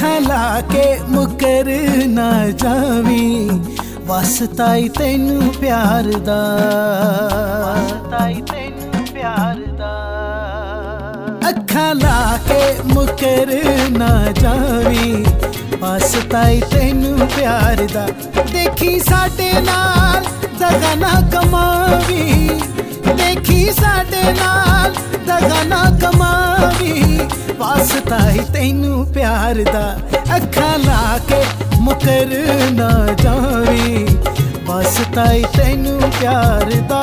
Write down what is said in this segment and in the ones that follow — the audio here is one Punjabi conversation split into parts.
ਅੱਖਾਂ ਲਾ ਕੇ ਮੁਕਰ ਨਾ ਜਾਵੀਂ ਵਾਸਤਾ ਈ ਤੈਨੂੰ ਪਿਆਰ ਦਾ, ਵਾਸਤਾ ਈ ਤੈਨੂੰ ਪਿਆਰ ਦਾ। ਅੱਖਾਂ ਲਾ ਕੇ ਮੁਕਰ ਨਾ ਜਾਵੀਂ ਵਾਸਤਾ ਈ ਤੈਨੂੰ ਪਿਆਰ ਦਾ। ਦੇਖੀ ਸਾਡੇ ਨਾਲ ਦਗਾ ਨਾ ਕਮਾਵੀਂ, ਦੇਖੀ ਸਾਡੇ ਨਾਲ ਦਗਾ ਨਾ ਕਮਾਵੀਂ ਵਾਸਤਾ ਈ ਤੈਨੂੰ ਪਿਆਰ ਦਾ। ਅੱਖਾਂ ਲਾ ਕੇ ਮੁਕਰ ਨਾ ਜਾਵੀਂ ਵਾਸਤਾ ਈ ਤੈਨੂੰ ਪਿਆਰ ਦਾ।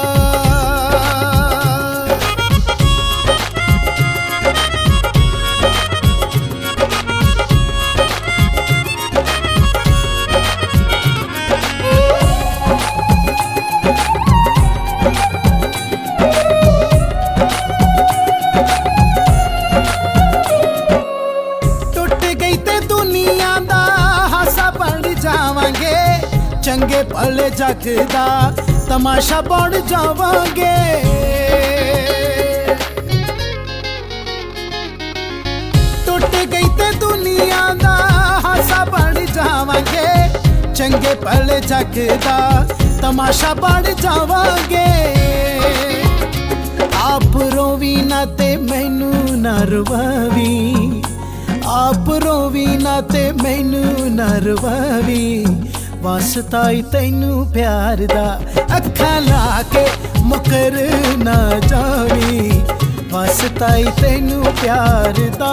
ਚੰਗੇ ਭਲੇ ਜੱਗ ਦਾ ਤਮਾਸ਼ਾ ਬਣ ਜਾਵਾਂਗੇ। ਟੁੱਟ ਗਈ ਤੇ ਦੁਨੀਆ ਦਾ ਹਾਸਾ ਬਣ ਜਾਵਾਂਗੇ। ਚੰਗੇ ਭਲੇ ਜੱਗ ਦਾ ਤਮਾਸ਼ਾ ਬਣ ਜਾਵਾਂਗੇ। ਆਪ ਰੋਵੀ ਨਾ ਤੇ ਮੈਨੂੰ ਨਾ ਰਵਾਵੀਂ, ਆਪ ਰੋਵੀ ਨਾ ਤੇ ਮੈਨੂੰ ਨਾ ਰਵਾਵੀਂ ਵਾਸਤਾ ਈ ਤੈਨੂੰ ਪਿਆਰ ਦਾ। ਅੱਖਾਂ ਲਾ ਕੇ ਮੁਕਰ ਨਾ ਜਾਵੀਂ ਵਾਸਤਾ ਈ ਤੈਨੂੰ ਪਿਆਰ ਦਾ।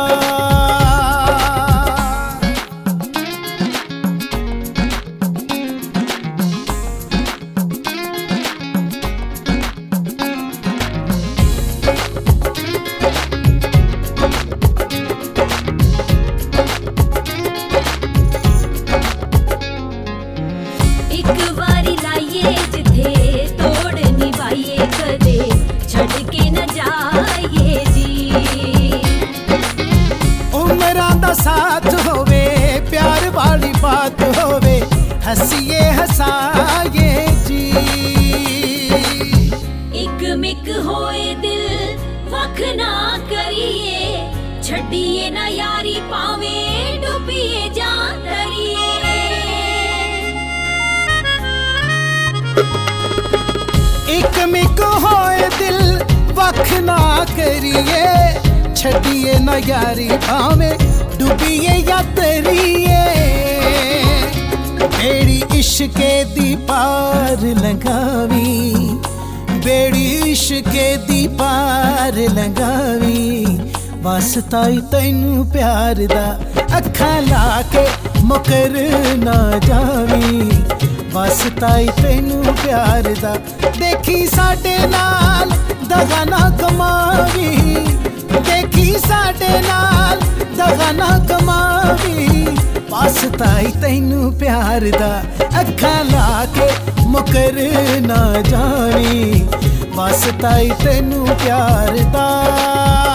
साथ होवे प्यार वाली बात होवे हसीए हसाए जी। एक मिक होए दिल वख ना करिए छड़िए ना यारी पावे डुबिए जा दरिए। एक मिक होए दिल वख ना करिए छड़िए ना यारी पावे डुबिए या तरिए। बेड़ी इश्के दी पार लगावी, बेड़ी इश्के दी पार लगावी वास्ता ई तैनू प्यार दा। अखां ला के मुकर ना जावी वास्ता ई तैनू प्यार दा। देखी साडे नाल दगा ना कमावी, देखी साडे नाल दगा ना कमावी वास्ता ई तैनू प्यार दा। अखां ला के मुकर ना जावी वास्ता ई तैनू प्यार दा।